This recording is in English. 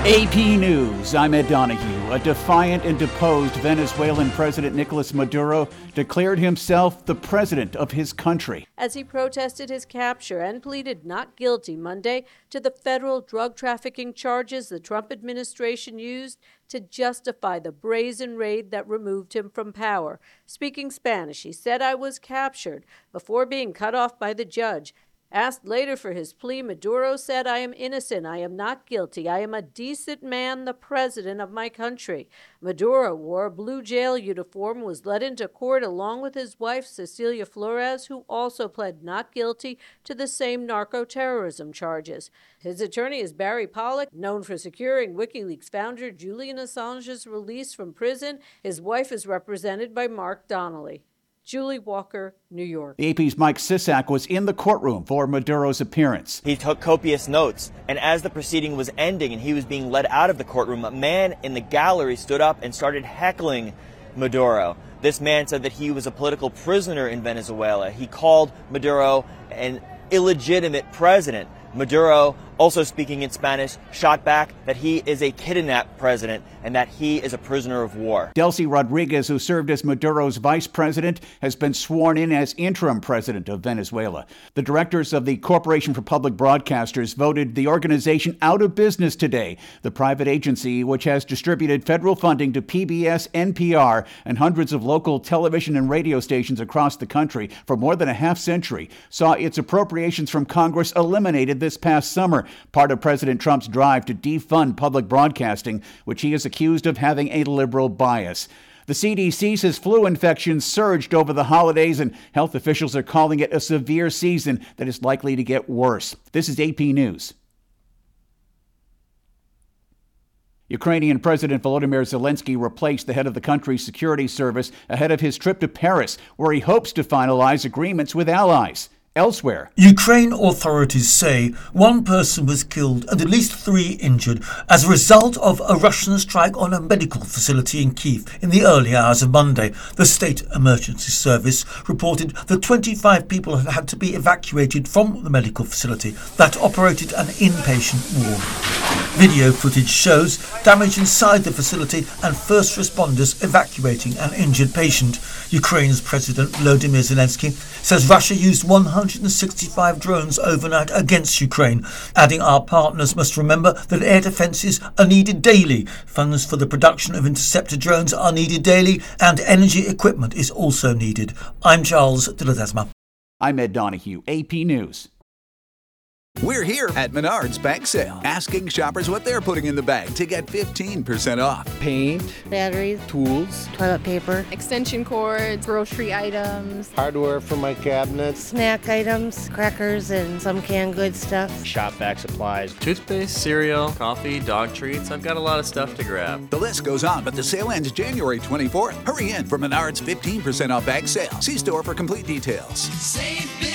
AP News, I'm Ed Donahue. A defiant and deposed Venezuelan President Nicolas Maduro declared himself the president of his country. As he protested his capture and pleaded not guilty Monday to the federal drug trafficking charges the Trump administration used to justify the brazen raid that removed him from power. Speaking Spanish, he said, "I was captured," before being cut off by the judge. Asked later for his plea, Maduro said, "I am innocent. I am not guilty. I am a decent man, the president of my country." Maduro wore a blue jail uniform, was led into court along with his wife, Cecilia Flores, who also pled not guilty to the same narco-terrorism charges. His attorney is Barry Pollock, known for securing WikiLeaks founder Julian Assange's release from prison. His wife is represented by Mark Donnelly. Julie Walker, New York. The AP's Mike Sisak was in the courtroom for Maduro's appearance. He took copious notes, and as the proceeding was ending and he was being led out of the courtroom, a man in the gallery stood up and started heckling Maduro. This man said that he was a political prisoner in Venezuela. He called Maduro an illegitimate president. Maduro, also speaking in Spanish, shot back that he is a kidnapped president and that he is a prisoner of war. Delcy Rodriguez, who served as Maduro's vice president, has been sworn in as interim president of Venezuela. The directors of the Corporation for Public Broadcasters voted the organization out of business today. The private agency, which has distributed federal funding to PBS, NPR, and hundreds of local television and radio stations across the country for more than a half century, saw its appropriations from Congress eliminated this past summer, part of President Trump's drive to defund public broadcasting, which he is accused of having a liberal bias. The CDC says flu infections surged over the holidays, and health officials are calling it a severe season that is likely to get worse. This is AP News. Ukrainian President Volodymyr Zelensky replaced the head of the country's security service ahead of his trip to Paris, where he hopes to finalize agreements with allies. Elsewhere, Ukraine authorities say one person was killed and at least 3 injured as a result of a Russian strike on a medical facility in Kyiv in the early hours of Monday. The state emergency service reported that 25 people had had to be evacuated from the medical facility that operated an inpatient ward. Video footage shows damage inside the facility and first responders evacuating an injured patient. Ukraine's President Volodymyr Zelensky says Russia used 165 drones overnight against Ukraine, adding our partners must remember that air defences are needed daily. Funds for the production of interceptor drones are needed daily, and energy equipment is also needed. I'm Charles de Ledesma. I'm Ed Donahue, AP News. We're here at Menards Bag Sale, asking shoppers what they're putting in the bag to get 15% off. Paint, batteries, tools, toilet paper, extension cords, grocery items, hardware for my cabinets, snack items, crackers, and some canned goods stuff. Shop vac supplies, toothpaste, cereal, coffee, dog treats. I've got a lot of stuff to grab. The list goes on, but the sale ends January 24th. Hurry in for Menards 15% off bag sale. See store for complete details. Save